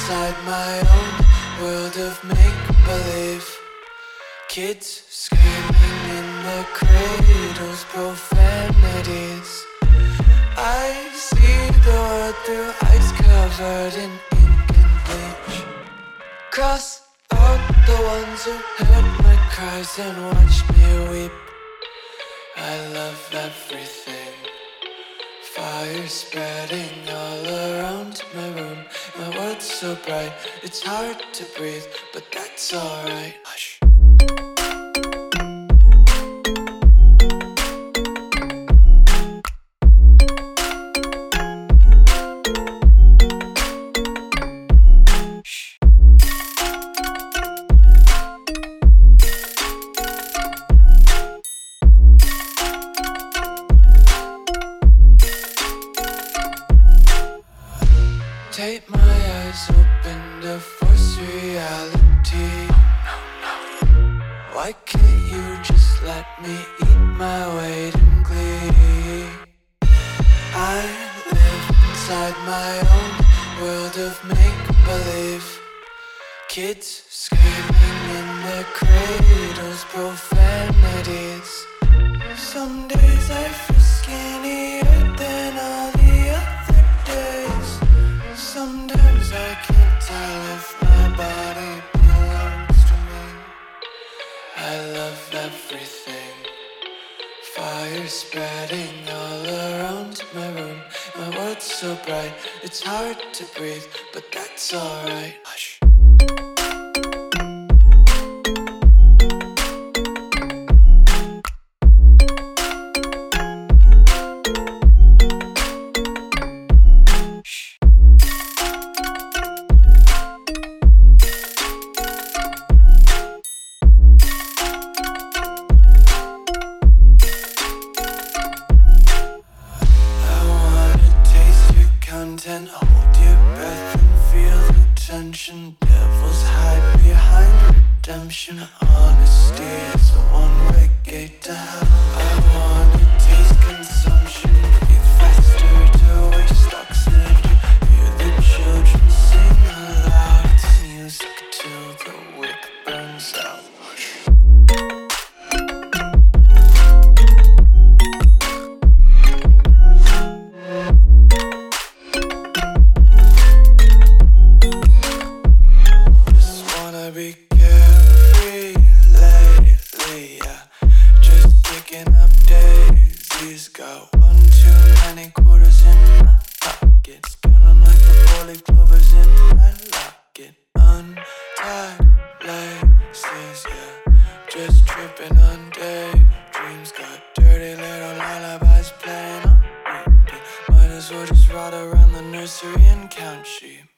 inside my own world of make-believe. Kids screaming in the cradles, profanities. I see the world through ice covered in ink and bleach. Cross out the ones who heard my cries and watched me weep. I love everything. Fire spreading all around my room. My world's so bright, it's hard to breathe, but that's alright. Hush. Take my eyes open to force reality. Why can't you just let me eat my weight in glee? I live inside my own world of make-believe. Kids screaming in their cradles, profanities. Some days I feel skinnier than all the other days. Sometimes I can't tell if my body belongs to me. I love everything. Fire spreading all around my room. My world's so bright, it's hard to breathe, but that's alright. Hush. And hold your breath and feel the tension. Devils hide behind redemption. Honesty is a one-way gate to hell. I wanna taste consumption. Breathe faster to waste oxygen. Hear the children sing aloud. It's music till the wick burns out. Be carefree lately, yeah. Just picking up daisies. Got one too many quarters in my pockets. Counting like the 4-leaf clovers in my locket. Untied laces, yeah. Just tripping on daydreams. Got dirty little lullabies playing on repeat. Might as well just ride around the nursery and count sheep.